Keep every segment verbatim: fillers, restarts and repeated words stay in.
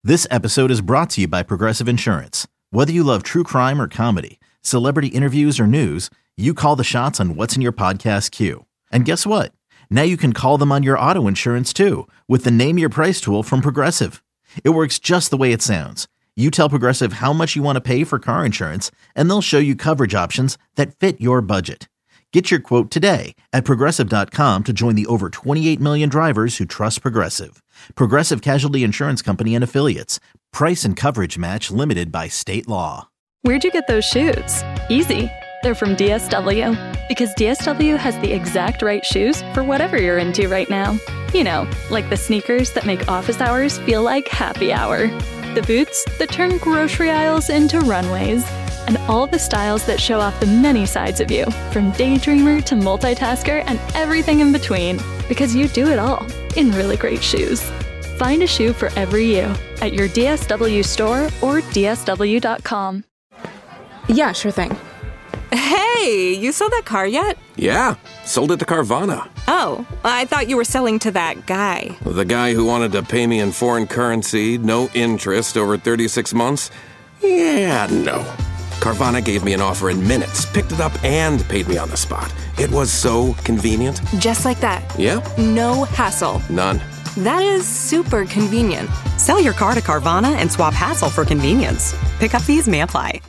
This episode is brought to you by Progressive Insurance. Whether you love true crime or comedy, celebrity interviews or news, you call the shots on what's in your podcast queue. And guess what? Now you can call them on your auto insurance too with the Name Your Price tool from Progressive. It works just the way it sounds. You tell Progressive how much you want to pay for car insurance, and they'll show you coverage options that fit your budget. Get your quote today at Progressive dot com to join the over twenty-eight million drivers who trust Progressive. Progressive Casualty Insurance Company and Affiliates. Price and coverage match limited by state law. Where'd you get those shoes? Easy. They're from D S W. Because D S W has the exact right shoes for whatever you're into right now. You know, like the sneakers that make office hours feel like happy hour. The boots that turn grocery aisles into runways. And all the styles that show off the many sides of you, from daydreamer to multitasker and everything in between. Because you do it all in really great shoes. Find a shoe for every you at your D S W store or D S W dot com. Yeah, sure thing. Hey, you sold that car yet? Yeah, sold it to Carvana. Oh, I thought you were selling to that guy. The guy who wanted to pay me in foreign currency, no interest, over thirty-six months? Yeah, no. Carvana gave me an offer in minutes, picked it up, and paid me on the spot. It was so convenient. Just like that. Yeah. No hassle. None. That is super convenient. Sell your car to Carvana and swap hassle for convenience. Pickup fees may apply.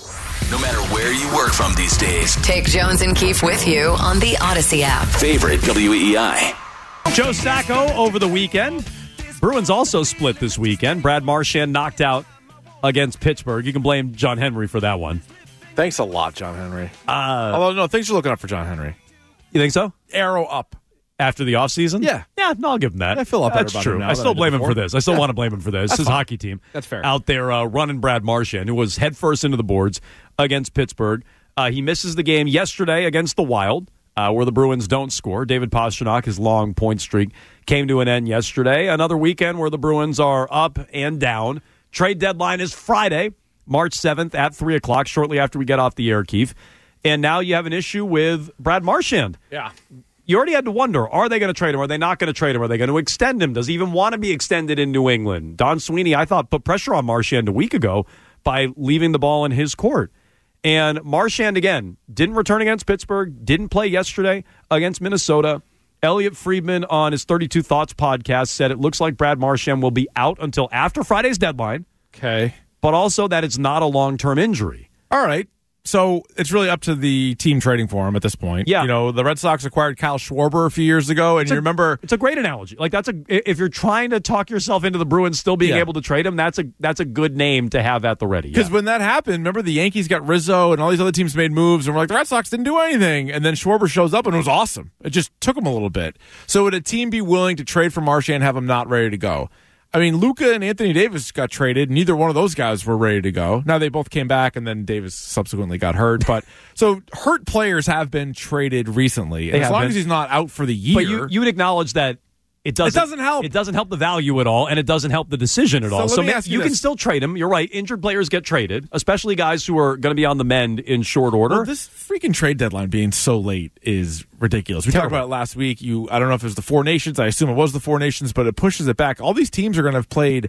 No matter where you work from these days, take Jones and Keefe with you on the Odyssey app. Favorite W E I. Joe Sacco over the weekend. Bruins also split this weekend. Brad Marchand knocked out against Pittsburgh. You can blame John Henry for that one. Thanks a lot, John Henry. Uh, Although, no, things are looking up for John Henry. You think so? Arrow up. After the offseason? Yeah. Yeah, no, I'll give him that. I feel up That's about true. him now I still blame him before. for this. I still yeah. want to blame him for this. That's His fine. hockey team. That's fair. Out there uh, running Brad Marchand, who was headfirst into the boards against Pittsburgh. Uh, he misses the game yesterday against the Wild, uh, where the Bruins don't score. David Pastrnak, his long point streak, came to an end yesterday. Another weekend where the Bruins are up and down. Trade deadline is Friday, March seventh at three o'clock, shortly after we get off the air, Keith. And now you have an issue with Brad Marchand. Yeah. You already had to wonder, are they going to trade him? Are they not going to trade him? Are they going to extend him? Does he even want to be extended in New England? Don Sweeney, I thought, put pressure on Marchand a week ago by leaving the ball in his court. And Marchand, again, didn't return against Pittsburgh, didn't play yesterday against Minnesota. Elliot Friedman on his thirty-two Thoughts podcast said it looks like Brad Marchand will be out until after Friday's deadline. Okay. But also that it's not a long-term injury. All right. So it's really up to the team trading for him at this point. Yeah. You know, the Red Sox acquired Kyle Schwarber a few years ago, and It's you a- remember... It's a great analogy. Like that's a if you're trying to talk yourself into the Bruins still being Yeah. able to trade him, that's a that's a good name to have at the ready. Because Yeah. when that happened, remember the Yankees got Rizzo and all these other teams made moves, and we're like, the Red Sox didn't do anything. And then Schwarber shows up, and it was awesome. It just took him a little bit. So would a team be willing to trade for Marchand and have him not ready to go? I mean, Luka and Anthony Davis got traded. Neither one of those guys were ready to go. Now, they both came back, and then Davis subsequently got hurt. But so hurt players have been traded recently. And They as have long been. as he's not out for the year. But you you would acknowledge that it doesn't It doesn't help. It doesn't help the value at all, and it doesn't help the decision at So all. let So me ma- ask you you can this. still trade him. You're right. Injured players get traded, especially guys who are going to be on the mend in short order. Well, this freaking trade deadline being so late is ridiculous. We Terrible. talked about it last week. You, I don't know if it was the Four Nations. I assume it was the Four Nations, but it pushes it back. All these teams are going to have played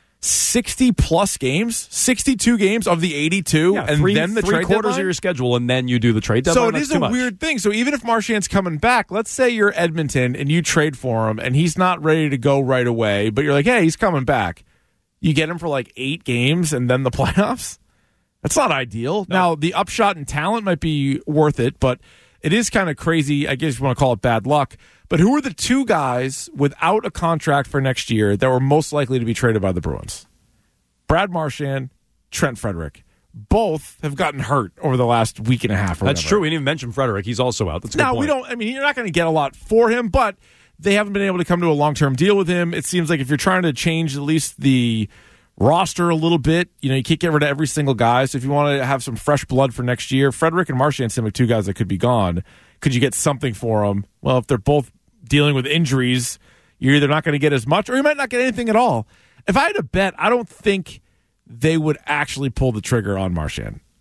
sixty plus games, sixty-two games of the eighty-two, Yeah, and three, then the three trade quarters deadline? of your schedule, and then you do the trade deadline. So it That's is too a much. weird thing. So even if Marchand's coming back, let's say you're Edmonton and you trade for him and he's not ready to go right away, but you're like, hey, he's coming back. You get him for like eight games and then the playoffs? That's not ideal. Now, the upshot in talent might be worth it, but it is kind of crazy. I guess you want to call it bad luck. But who are the two guys without a contract for next year that were most likely to be traded by the Bruins? Brad Marchand, Trent Frederick. Both have gotten hurt over the last week and a half. Or That's whatever. true. We didn't even mention Frederick. He's also out. That's a good Now, point. we don't, I mean, you're not going to get a lot for him, but they haven't been able to come to a long-term deal with him. It seems like if you're trying to change at least the roster a little bit, you know, you can't get rid of every single guy. So if you want to have some fresh blood for next year, Frederick and Marchand seem like two guys that could be gone. Could you get something for them? Well, if they're both dealing with injuries, you're either not going to get as much or you might not get anything at all. If I had to bet, I don't think they would actually pull the trigger on Marchand.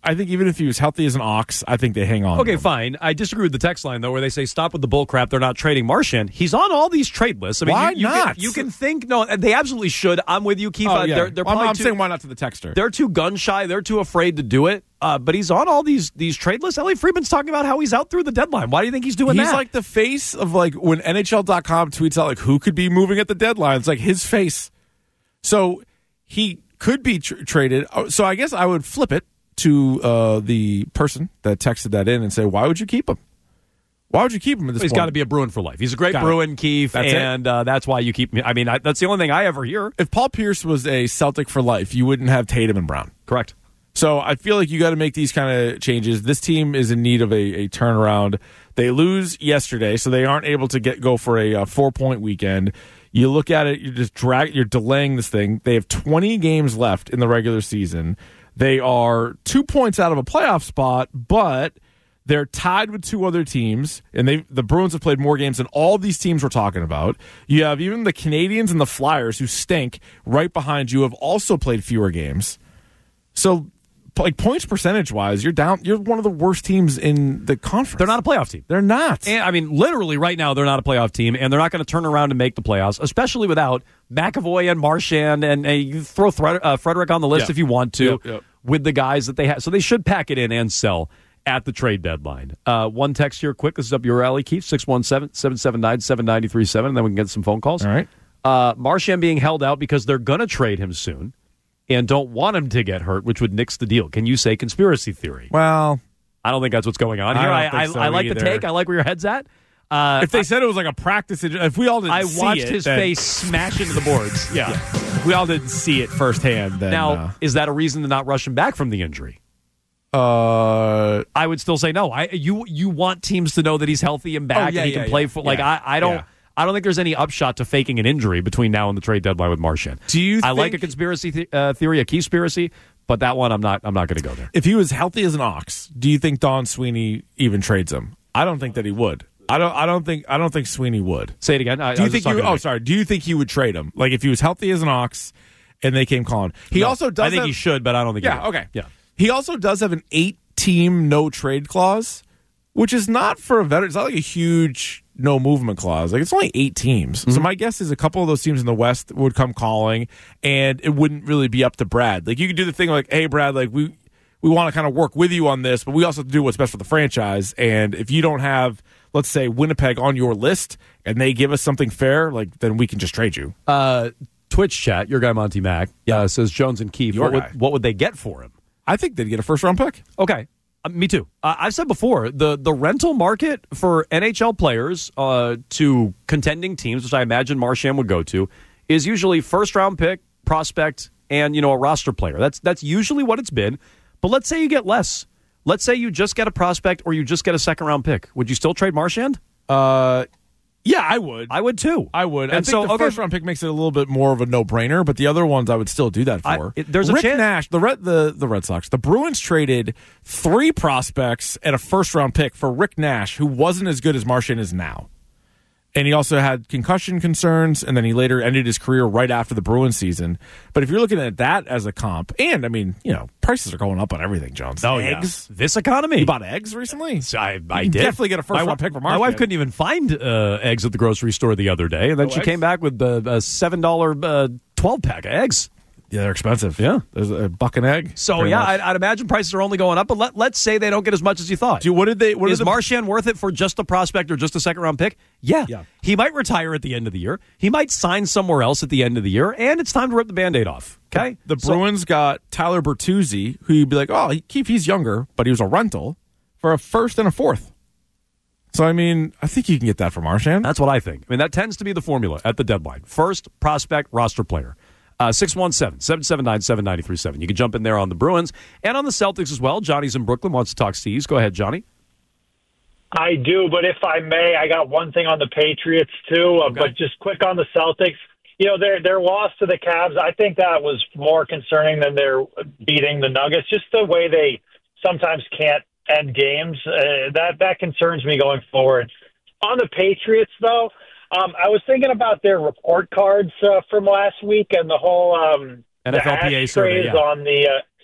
I think even if he was healthy as an ox, I think they hang on. Okay, fine. I disagree with the text line, though, where they say, stop with the bull crap. They're not trading Marchand. He's on all these trade lists. I mean, why you, you not? Can, you can think, no, they absolutely should. I'm with you, Keith. Oh, yeah. They're, they're well, probably I'm too, saying why not to the texter? They're too gun-shy. They're too afraid to do it. Uh, but he's on all these these trade lists. Elliot Friedman's talking about how he's out through the deadline. Why do you think he's doing he's that? He's like the face of, like, when N H L dot com tweets out, like, who could be moving at the deadline. It's like his face. So he could be tr- traded. So I guess I would flip it to uh, the person that texted that in and say, why would you keep him? Why would you keep him at this He's point? got to be a Bruin for life. He's a great got Bruin, it. Keith, that's and uh, that's why you keep him. I mean, I, that's the only thing I ever hear. If Paul Pierce was a Celtic for life, you wouldn't have Tatum and Brown. Correct. So I feel like you got to make these kind of changes. This team is in need of a, a turnaround. They lose yesterday, so they aren't able to get go for a, a four-point weekend. You look at it, you're just drag, you're delaying this thing. They have twenty games left in the regular season. They are two points out of a playoff spot, but they're tied with two other teams, and they the Bruins have played more games than all these teams we're talking about. You have even the Canadians and the Flyers, who stink, right behind you, have also played fewer games. So, like, points percentage-wise, you're down. You're one of the worst teams in the conference. They're not a playoff team. They're not. And, I mean, literally right now, they're not a playoff team, and they're not going to turn around and make the playoffs, especially without McAvoy and Marchand, and uh, you throw Thre- uh, Frederick on the list yep. if you want to, yep, yep. with the guys that they have. So they should pack it in and sell at the trade deadline. Uh, one text here, quick. This is up your alley, Keith, six one seven, seven seven nine, seven nine three seven, and then we can get some phone calls. All right. Uh, Marchand being held out because they're going to trade him soon and don't want him to get hurt, which would nix the deal. Can you say conspiracy theory? Well, I don't think that's what's going on I here. don't I, think so I, I like either. the take. I like where your head's at. Uh, if they I, said it was like a practice, if we all didn't I see watched it, his then, face smash into the boards. Yeah. yeah. If we all didn't see it firsthand, then. Now, uh, is that a reason to not rush him back from the injury? Uh, I would still say no. I you you want teams to know that he's healthy and back oh, yeah, and he yeah, can play yeah, for. Like yeah, I, I don't. Yeah. I don't think there's any upshot to faking an injury between now and the trade deadline with Marchand. Do you? I think, like a conspiracy th- uh, theory, a conspiracy, but that one I'm not. I'm not going to go there. If he was healthy as an ox, do you think Don Sweeney even trades him? I don't think that he would. I don't. I don't think. I don't think Sweeney would. Say it again. I, do you I was think? just You, talking oh, sorry. Do you think he would trade him? Like if he was healthy as an ox, and they came calling. He No, also does. I think have, he should, but I don't think. he Yeah. will. Okay. Yeah. He also does have an eight-team no trade clause, which is not for a veteran. It's not like a huge no movement clause. Like it's only eight teams. Mm-hmm. So my guess is a couple of those teams in the West would come calling, and it wouldn't really be up to Brad. Like you could do the thing like, hey, Brad, like we we want to kind of work with you on this, but we also have to do what's best for the franchise. And if you don't have, let's say, Winnipeg on your list, and they give us something fair, like then we can just trade you. Uh, Twitch chat, your guy Monty Mack, Yeah. uh, says Jones and Keefe. Your What guy. would, what would they get for him? I think they'd get a first round pick. Okay. Uh, me too. Uh, I've said before, the, the rental market for N H L players uh, to contending teams, which I imagine Marchand would go to, is usually first round pick, prospect, and you know a roster player. That's that's usually what it's been. But let's say you get less. Let's say you just get a prospect or you just get a second round pick. Would you still trade Marchand? Uh, yeah, I would. I would too. I would. And I think so the okay, first round pick makes it a little bit more of a no brainer, but the other ones I would still do that for. I, it, there's a Rick chance. Nash, the Red, the the Red Sox, the Bruins traded three prospects and a first round pick for Rick Nash, who wasn't as good as Marchand is now. And he also had concussion concerns, and then he later ended his career right after the Bruins season. But if you're looking at that as a comp, and I mean, you know, prices are going up on everything, Jones. Oh, eggs. yeah. This economy. You bought eggs recently? I, I you did. definitely get a first my, round pick for My Marchand. wife couldn't even find uh, eggs at the grocery store the other day, and then No she eggs? came back with uh, a seven dollar uh, twelve pack of eggs. Yeah, they're expensive. Yeah. There's a buck an egg. So, pretty yeah, much. I'd, I'd imagine prices are only going up, but let, let's say they don't get as much as you thought. Dude, what did they? What Is did the, Marchand worth it for just a prospect or just a second-round pick? Yeah. Yeah. He might retire at the end of the year. He might sign somewhere else at the end of the year, and it's time to rip the Band-Aid off. Okay? The So- Bruins got Tyler Bertuzzi, who you'd be like, oh, he, Keith, he's younger, but he was a rental for a first and a fourth. So, I mean, I think you can get that from Marchand. That's what I think. I mean, that tends to be the formula at the deadline. First, prospect, roster player. Uh, six one seven, seven seven nine, seven nine three seven. You can jump in there on the Bruins and on the Celtics as well. Johnny's in Brooklyn, wants to talk Steez. Go ahead, Johnny. I do, but if I may, I got one thing on the Patriots too, uh, Okay. but just quick on the Celtics. You know, their their loss to the Cavs, I think that was more concerning than their beating the Nuggets. Just the way they sometimes can't end games, uh, that that concerns me going forward. On the Patriots, though, um, I was thinking about their report cards uh, from last week and the whole um, N F L P A the survey, ashtrays yeah. on the. Uh,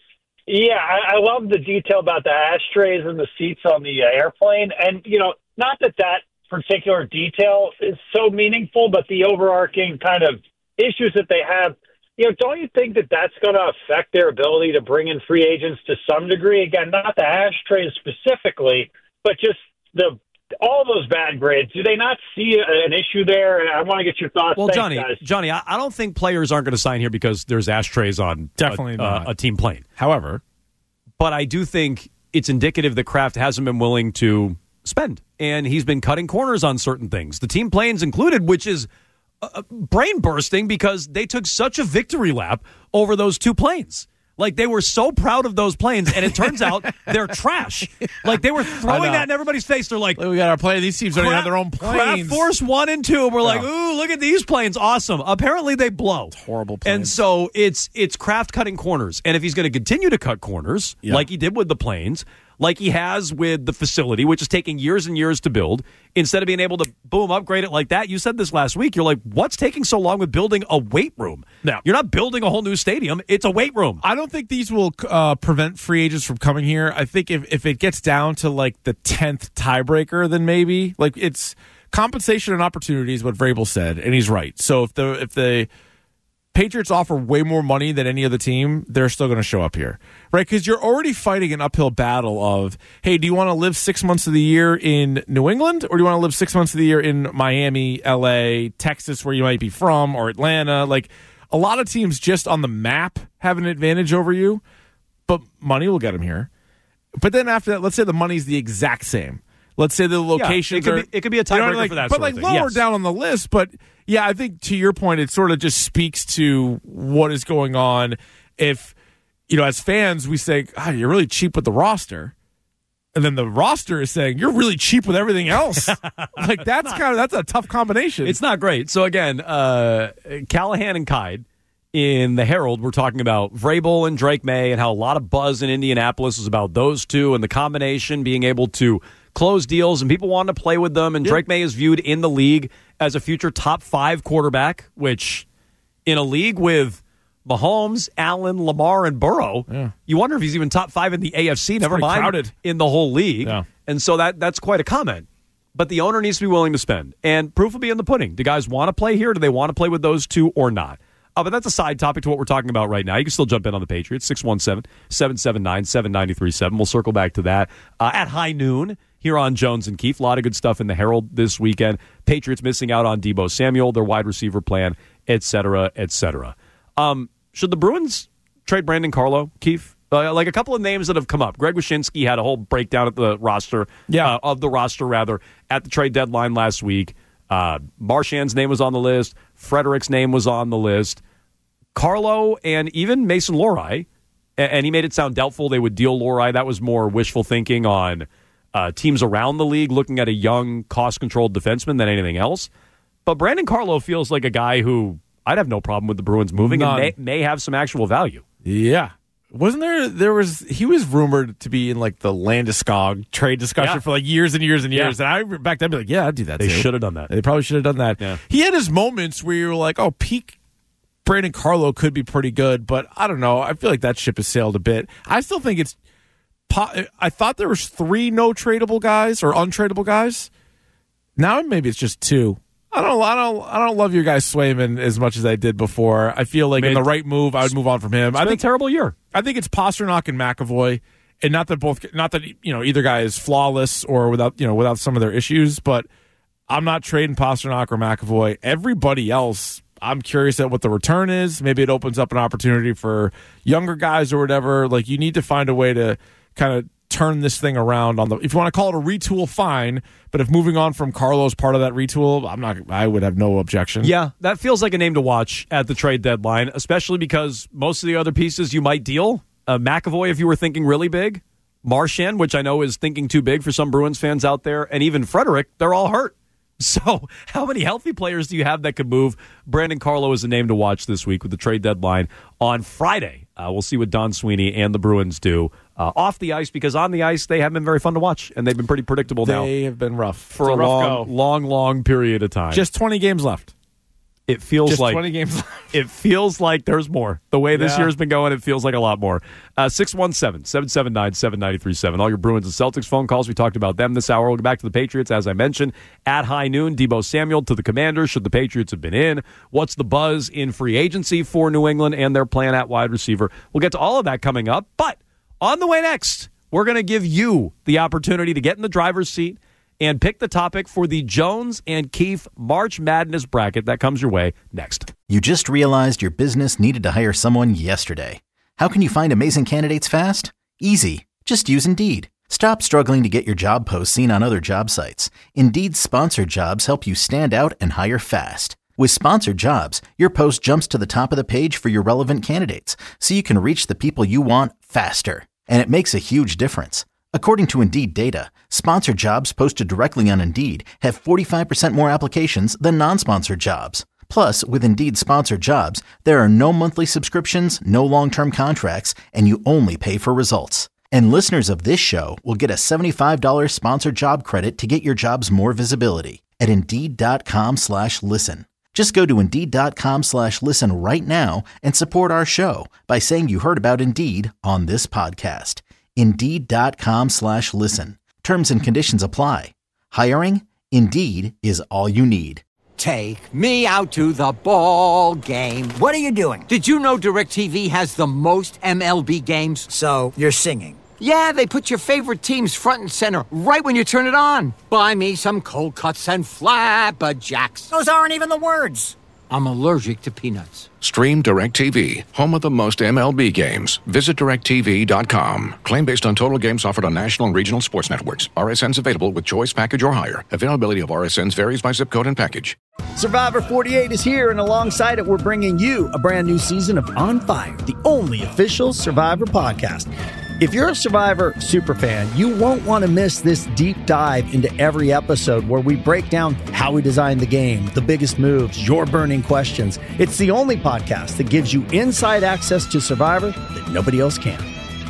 Yeah, I, I love the detail about the ashtrays and the seats on the uh, airplane. And, you know, not that that particular detail is so meaningful, but the overarching kind of issues that they have, you know, don't you think that that's going to affect their ability to bring in free agents to some degree? Again, not the ashtrays specifically, but just the all those bad grades. Do they not see a, an issue there? And I want to get your thoughts. Well, Thanks, Johnny, guys. Johnny, I, I don't think players aren't going to sign here because there's ashtrays on Definitely a, not. a, a team plane. However, but I do think it's indicative that Kraft hasn't been willing to spend, and he's been cutting corners on certain things, the team planes included, which is uh, brain bursting because they took such a victory lap over those two planes. Like, they were so proud of those planes, and it turns out they're trash. Like, they were throwing that in everybody's face. They're like, we got our plane. These teams don't even have their own planes. Craft Force one and two. We're like, Oh. ooh, look at these planes. Awesome. Apparently, they blow. It's horrible planes. And so it's it's Kraft cutting corners. And if he's going to continue to cut corners, Yeah. like he did with the planes, like he has with the facility, which is taking years and years to build, instead of being able to, boom, upgrade it like that. You said this last week. You're like, what's taking so long with building a weight room? No. You're not building a whole new stadium. It's a weight room. I don't think these will uh, prevent free agents from coming here. I think if, if it gets down to like the tenth tiebreaker, then maybe. Like, it's compensation and opportunity is what Vrabel said, and he's right. So if the if the Patriots offer way more money than any other team, they're still going to show up here, right? Because you're already fighting an uphill battle of, hey, do you want to live six months of the year in New England, or do you want to live six months of the year in Miami, L A, Texas, where you might be from, or Atlanta? Like, a lot of teams just on the map have an advantage over you, but money will get them here. But then after that, let's say the money's the exact same. Let's say the locations yeah, it could are. Be, it could be a tiebreaker you know, like, for that but sort like of thing. lower Yes. down on the list. But yeah, I think to your point, it sort of just speaks to what is going on. If, you know, as fans, we say, oh, you're really cheap with the roster. And then the roster is saying, you're really cheap with everything else. Like, that's kind of, that's a tough combination. It's not great. So again, uh, Callahan and Kide in the Herald, we're talking about Vrabel and Drake May and how a lot of buzz in Indianapolis was about those two and the combination being able to close deals and people wanting to play with them. And Yep. Drake May is viewed in the league as a future top five quarterback, which in a league with Mahomes, Allen, Lamar, and Burrow, Yeah. you wonder if he's even top five in the A F C, never pretty mind crowded. in the whole league. Yeah. And so that that's quite a comment. But the owner needs to be willing to spend. And proof will be in the pudding. Do guys want to play here? Do they want to play with those two or not? Uh, but that's a side topic to what we're talking about right now. You can still jump in on the Patriots, six one seven, seven seven nine, seven nine three seven. We'll circle back to that uh, at high noon here on Jones and Keefe. A lot of good stuff in the Herald this weekend. Patriots missing out on Deebo Samuel, their wide receiver plan, et cetera, et cetera. Um, should the Bruins trade Brandon Carlo, Keefe? Uh, like a couple of names that have come up. Greg Wyshynski had a whole breakdown at the roster, Yeah. uh, of the roster, rather, at the trade deadline last week. Uh, Marchand's name was on the list. Frederick's name was on the list. Carlo and even Mason Lohrei, and he made it sound doubtful they would deal Lohrei. That was more wishful thinking on uh, teams around the league looking at a young, cost-controlled defenseman than anything else. But Brandon Carlo feels like a guy who I'd have no problem with the Bruins moving None. and may, may have some actual value. Yeah. Wasn't there, there was, he was rumored to be in like the Landeskog trade discussion Yeah. for like years and years and years. Yeah. And I, back then, I'd be like, yeah, I'd do that They too. should have done that. They probably should have done that. Yeah. He had his moments where you were like, oh, peak Brandon Carlo could be pretty good, but I don't know. I feel like that ship has sailed a bit. I still think it's, po- I thought there was three no tradable guys or untradeable guys. Now maybe it's just two. I don't, I don't, I don't love your guy Swayman as much as I did before. I feel like Made- in the right move, I would move on from him. It's I been think a terrible year. I think it's Pasternak and McAvoy, and not that both, not that you know either guy is flawless or without you know without some of their issues, but I'm not trading Pasternak or McAvoy. Everybody else, I'm curious at what the return is. Maybe it opens up an opportunity for younger guys or whatever. Like, you need to find a way to kind of turn this thing around on the. If you want to call it a retool, fine. But if moving on from Carlos part of that retool, I'm not. I would have no objection. Yeah, that feels like a name to watch at the trade deadline, especially because most of the other pieces you might deal. Uh, McAvoy, if you were thinking really big. Marchand, which I know is thinking too big for some Bruins fans out there. And even Frederick, they're all hurt. So how many healthy players do you have that could move? Brandon Carlo is a name to watch this week with the trade deadline on Friday. Uh, we'll see what Don Sweeney and the Bruins do uh, off the ice, because on the ice they have been very fun to watch, and they've been pretty predictable now They have been rough for It's a rough long, go. long, long period of time. Just twenty games left. It feels Just like twenty games left. It feels like there's more. The way this Yeah. year's been going, it feels like a lot more. Uh, six one seven, seven seven nine, seven nine three seven. All your Bruins and Celtics phone calls. We talked about them this hour. We'll get back to the Patriots, as I mentioned. At high noon, Deebo Samuel to the Commanders. Should the Patriots have been in? What's the buzz in free agency for New England and their plan at wide receiver? We'll get to all of that coming up. But on the way next, we're going to give you the opportunity to get in the driver's seat and pick the topic for the Jones and Keefe March Madness bracket that comes your way next. You just realized your business needed to hire someone yesterday. How can you find amazing candidates fast? Easy. Just use Indeed. Stop struggling to get your job posts seen on other job sites. Indeed's sponsored jobs help you stand out and hire fast. With sponsored jobs, your post jumps to the top of the page for your relevant candidates, so you can reach the people you want faster. And it makes a huge difference. According to Indeed data, sponsored jobs posted directly on Indeed have forty-five percent more applications than non-sponsored jobs. Plus, with Indeed sponsored jobs, there are no monthly subscriptions, no long-term contracts, and you only pay for results. And listeners of this show will get a seventy-five dollars sponsored job credit to get your jobs more visibility at Indeed.com slash listen. Just go to Indeed.com slash listen right now and support our show by saying you heard about Indeed on this podcast. Indeed.com slash listen. Terms and conditions apply. Hiring? Indeed is all you need. Take me out to the ball game. What are you doing? Did you know DirecTV has the most M L B games? So, you're singing. Yeah, they put your favorite teams front and center right when you turn it on. Buy me some cold cuts and flabberjacks. Those aren't even the words. I'm allergic to peanuts. Stream DirecTV, home of the most M L B games. Visit direct T V dot com. Claim based on total games offered on national and regional sports networks. R S Ns available with choice package or higher. Availability of R S Ns varies by zip code and package. Survivor forty-eight is here, and alongside it, we're bringing you a brand new season of On Fire, the only official Survivor podcast. If you're a Survivor superfan, you won't want to miss this deep dive into every episode where we break down how we designed the game, the biggest moves, your burning questions. It's the only podcast that gives you inside access to Survivor that nobody else can.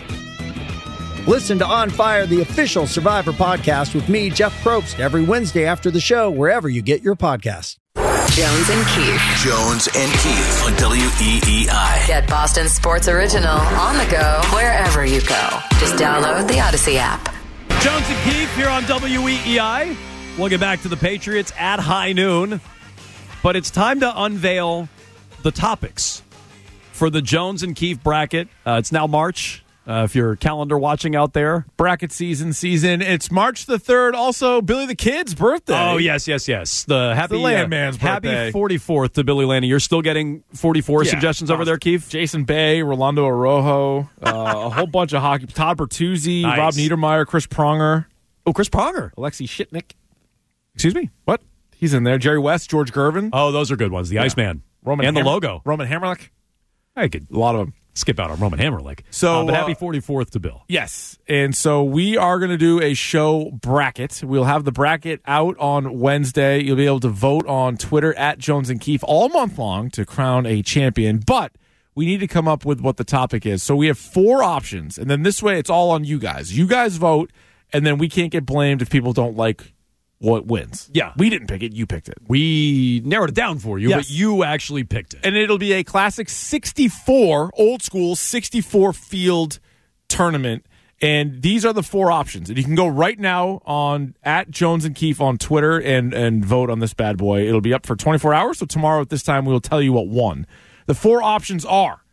Listen to On Fire, the official Survivor podcast with me, Jeff Probst, every Wednesday after the show, wherever you get your podcasts. Jones and Keefe. Jones and Keefe on W E E I. Get Boston Sports Original on the go wherever you go. Just download the Odyssey app. Jones and Keefe here on W E E I. We'll get back to the Patriots at high noon. But it's time to unveil the topics for the Jones and Keefe bracket. Uh, it's now March. Uh, if you're calendar watching out there. Bracket season, season. It's March the third. Also, Billy the Kid's birthday. Oh, yes, yes, yes. The happy the Landman's uh, birthday. Happy forty-fourth to Billy Lanning. You're still getting forty-four Yeah, suggestions over there, Keefe? Jason Bay, Rolando Araujo, uh, a whole bunch of hockey. Todd Bertuzzi, Nice. Rob Niedermeyer, Chris Pronger. Oh, Chris Pronger. Alexei Shitnik. Excuse me? What? He's in there. Jerry West, George Gervin. Oh, those are good ones. The Yeah. Iceman. Roman and Hammer- the logo. Roman Hammerlick. I could A lot of them. skip out on Roman Hammerlick. So, uh, but happy uh, forty-fourth to Bill. Yes. And so we are going to do a show bracket. We'll have the bracket out on Wednesday. You'll be able to vote on Twitter at Jones and Keefe all month long to crown a champion. But we need to come up with what the topic is. So we have four options. And then this way, it's all on you guys. You guys vote, and then we can't get blamed if people don't like what wins. Yeah. We didn't pick it. You picked it. We narrowed it down for you, Yes. but you actually picked it. And it'll be a classic sixty-four, old school sixty-four field tournament. And these are the four options. And you can go right now on at Jones and Keefe on Twitter and, and vote on this bad boy. It'll be up for twenty-four hours. So tomorrow at this time, we will tell you what won. The four options are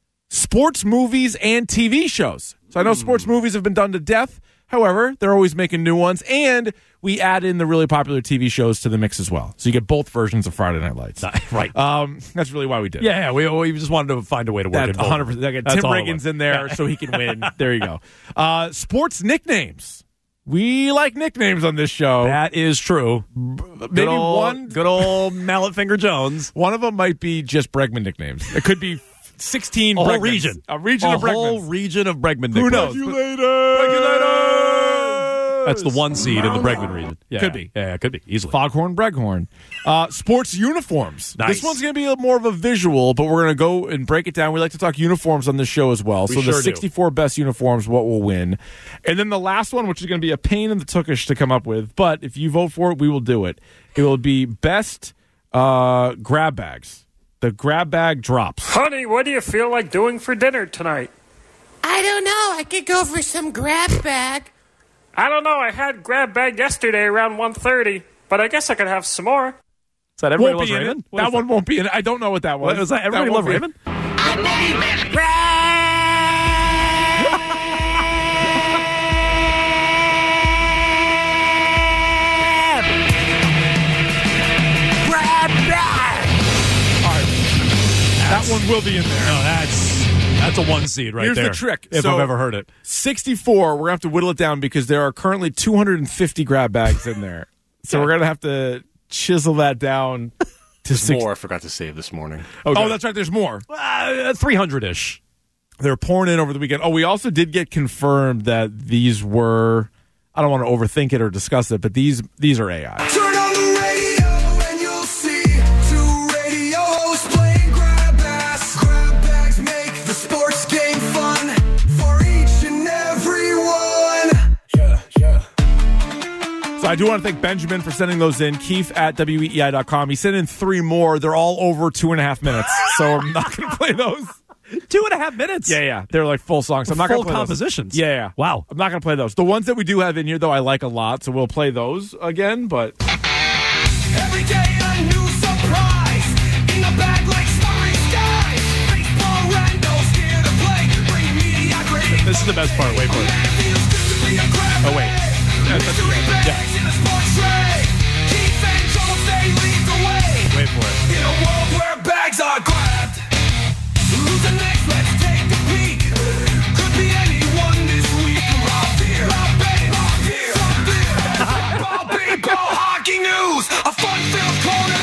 sports movies and T V shows. So I know mm. sports movies have been done to death. However, they're always making new ones, and we add in the really popular T V shows to the mix as well. So you get both versions of Friday Night Lights. Right. Um, that's really why we did it. Yeah, yeah we, we just wanted to find a way to work it. one hundred percent. I got Tim Riggins in there so he can win. There you go. Uh, sports nicknames. We like nicknames on this show. That is true. Maybe good old, one. Good old Mallet Finger Jones. One of them might be just Bregman nicknames. It could be sixteen a whole Bregmans. region. A region a of Bregmans. whole region of Bregman Who nicknames. knows? Regulators. Regulators. That's the one seed in the Bregman region. Yeah, could be. Yeah, could be. Easily. Foghorn, Breghorn. Uh, sports uniforms. Nice. This one's going to be a more of a visual, but we're going to go and break it down. We like to talk uniforms on this show as well. We so sure the do. sixty-four best uniforms, what will win. And then the last one, which is going to be a pain in the tukish to come up with, but if you vote for it, we will do it. It will be best Uh, grab bags. The grab bag drops. Honey, what do you feel like doing for dinner tonight? I don't know. I could go for some grab bag. I don't know. I had grab bag yesterday around one thirty, but I guess I could have some more. Is that Everybody Won't Loves be in Raymond? it. That one that? won't be in it. I don't know what that was. What was that? Everybody that Loves won't be- Raymond? My name is Grab. Grab bag. That one will be in there. No, that's that's a one seed right Here's there. the trick. If So, I've ever heard it. sixty-four, we're going to have to whittle it down because there are currently two hundred fifty grab bags in there. So we're going to have to chisel that down to There's six. more I forgot to save this morning. Okay. Oh, that's right. There's more. Uh, three hundred-ish. They're pouring in over the weekend. Oh, we also did get confirmed that these were, I don't want to overthink it or discuss it, but these these are A I. Turn on the radio and you'll see two radio hosts playing grab bags. Grab bags make the sports game fun for each and every one. Yeah, yeah. So I do want to thank Benjamin for sending those in. Keith at W E E I dot com. He sent in three more. They're all over two and a half minutes. So I'm not going to play those. Two and a half minutes. Yeah, yeah. They're like full songs. I'm not Full going to play compositions. Those. Yeah, yeah. Wow. I'm not going to play those. The ones that we do have in here, though, I like a lot. So we'll play those again. But Every day a new surprise in the bag like starry skies. Baseball randos here to play. Bring mediocrity. this is the best part. Wait for it. Oh, wait. Yeah, that's Mystery bags in a sports tray. Keith and Jones, they lead the way. Wait for it. In a world where bags are grabbed. Who's the next? Let's take a peek. Could be anyone this week. Rob here, Rob Betty, Rob here, Rob there. Ball, baseball, hockey news. A fun-filled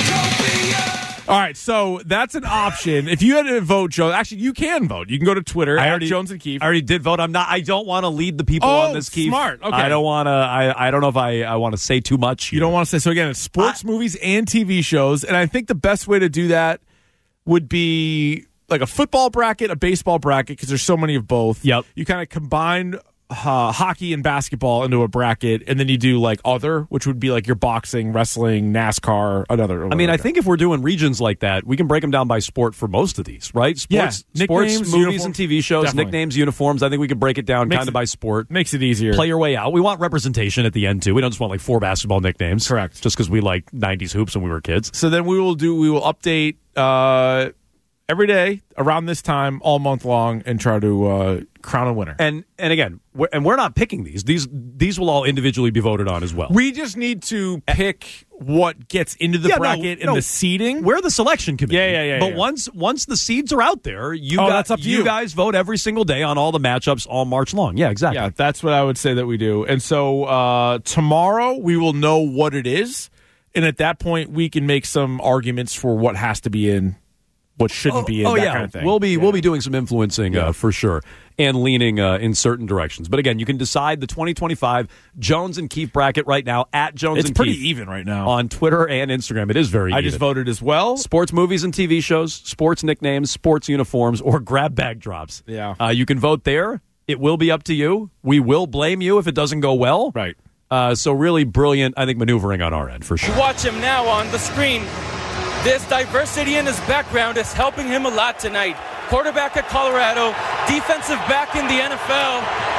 cornucopia. All right, so that's an option. If you had to vote, Jones, actually, you can vote. You can go to Twitter I at already, Jones and Keefe. I already did vote. I'm not. I don't want to lead the people Oh, on this, Keith. smart. Okay. I don't want to. I. I don't know if I. I want to say too much. You don't want to say so. Again, it's sports, movies, and T V shows, and I think the best way to do that would be like a football bracket, a baseball bracket, because there's so many of both. Yep. You kind of combine uh, hockey and basketball into a bracket, and then you do like other, which would be like your boxing, wrestling, NASCAR, another. I mean, I like think if we're doing regions like that, we can break them down by sport for most of these, right? Sports, Yeah. sports, Nicknames, movies, uniforms. and T V shows, Definitely. nicknames, uniforms. I think we can break it down Makes kind of it- by sport. Makes it easier. Play your way out. We want representation at the end too. We don't just want like four basketball nicknames. Correct. Just because we like nineties hoops when we were kids. So then we will do. We will update uh, every day around this time, all month long, and try to uh, crown a winner. And and again, we're, and we're not picking these. These these will all individually be voted on as well. We just need to pick what gets into the Yeah, no, bracket and no. the seeding. We're the selection committee. Yeah, yeah, yeah, But yeah. once once the seeds are out there, you Oh, got, that's up to you. guys vote every single day on all the matchups all March long. Yeah, exactly. Yeah, that's what I would say that we do. And so uh, tomorrow we will know what it is, and at that point we can make some arguments for what has to be in, what shouldn't be in, oh that yeah, kind of thing. we'll be we'll be doing some influencing Yeah. uh, for sure, and leaning uh, in certain directions. But again, you can decide the twenty twenty-five Jones and Keefe bracket right now at Jones It's and pretty Keefe even right now. on Twitter and Instagram. It is very. I even. just voted as well. Sports movies and T V shows, sports nicknames, sports uniforms, or grab bag drops. Yeah. Uh, you can vote there. It will be up to you. We will blame you if it doesn't go well. Right. Uh, so really brilliant, I think, maneuvering on our end for sure. Watch him now on the screen. This diversity in his background is helping him a lot tonight. Quarterback at Colorado, defensive back in the N F L,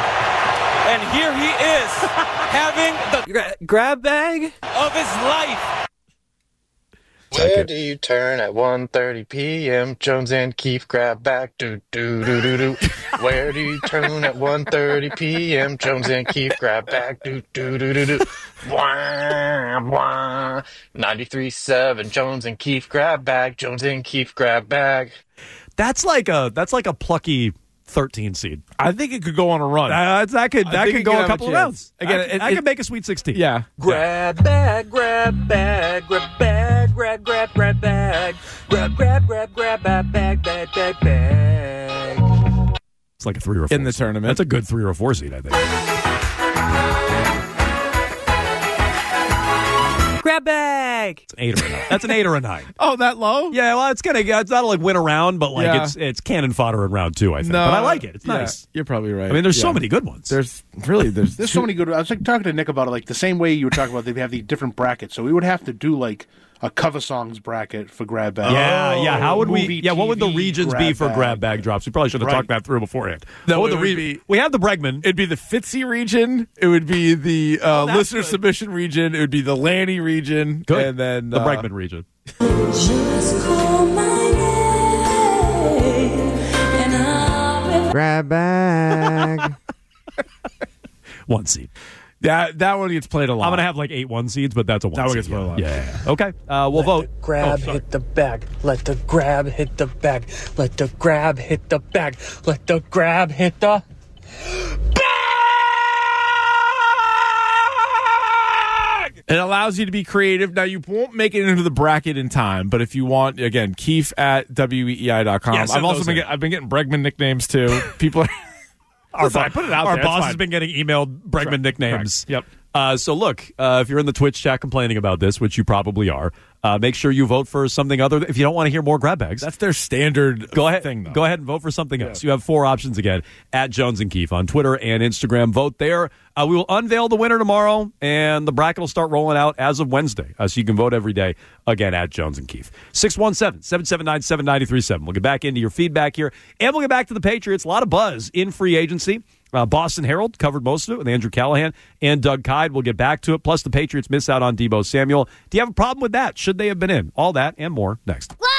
and here he is having the Gra- grab bag? of his life. Where do you turn at one thirty p.m.? Jones and Keefe grab back. Do, do, do, do, do. Where do you turn at one thirty p.m.? Jones and Keefe grab back. Do, do, do, do, do. Wah, wah. ninety-three point seven. Jones and Keefe grab bag. Jones and Keefe grab bag. That's like a that's like a plucky thirteen seed. I think it could go on a run. Uh, that could I that think could it go could a have couple a of chance. rounds. Again, I, it- I it- could make a Sweet sixteen. Yeah. Grab bag, grab bag, grab bag, grab, grab, grab bag, grab, grab, grab, grab bag, bag, bag, bag, bag. It's like a three or a four In the seed. tournament. That's a good three or four seed, I think. Grab bag. It's an eight or a nine. That's an eight or a nine. Oh, that low? Yeah, well, it's gonna it's not like win a round, but like Yeah. it's it's cannon fodder in round two, I think. No, but I like it. It's yeah, nice. You're probably right. I mean, there's Yeah. so many good ones. There's really there's There's two- so many good. I was like talking to Nick about it, like the same way you were talking about they have the different brackets. So we would have to do like a cover songs bracket for grab bag. Yeah, yeah. How would we? Movie, Yeah, what would the T V, regions be grab for bag. grab bag drops? We probably should have Right. talked that through beforehand. No, What would it the would re- be- we have the Bregman. It'd be the Fitzy region. It would be the uh, Oh, that's listener good. submission region. It would be the Lanny region. Good. And then the uh, Bregman region. Grab bag. One seed. That that one gets played a lot. I'm gonna have like eight one seeds, but that's a one. That one seed, gets played a lot. Yeah, yeah, yeah. Okay. Uh, we'll vote. Grab Oh, sorry. hit the bag. Let the grab hit the bag. Let the grab hit the bag. Let the grab hit the. It allows you to be creative. Now, you won't make it into the bracket in time, but if you want, again, Keefe at W E E I dot com. Yeah, send I've also those been in. get, I've been getting Bregman nicknames too. People are. Our, Listen, bo- I put it out our there. It's boss fine. has been getting emailed Bregman Correct, nicknames. correct. Yep. Uh, so look, uh, if you're in the Twitch chat complaining about this, which you probably are, uh, make sure you vote for something other. If you don't want to hear more grab bags, That's their standard go ahead. thing, though. Go ahead and vote for something else. You have four options again at Jones and Keefe on Twitter and Instagram. Vote there. Uh, we will unveil the winner tomorrow, and the bracket will start rolling out as of Wednesday. Uh, so you can vote every day again at Jones and Keefe. six one seven, seven seven nine, seven nine three seven. We'll get back into your feedback here, and we'll get back to the Patriots. A lot of buzz in free agency. Uh, Boston Herald covered most of it with Andrew Callahan and Doug Kyde. We'll get back to it. Plus, the Patriots miss out on Deebo Samuel. Do you have a problem with that? Should they have been in? All that and more next. What?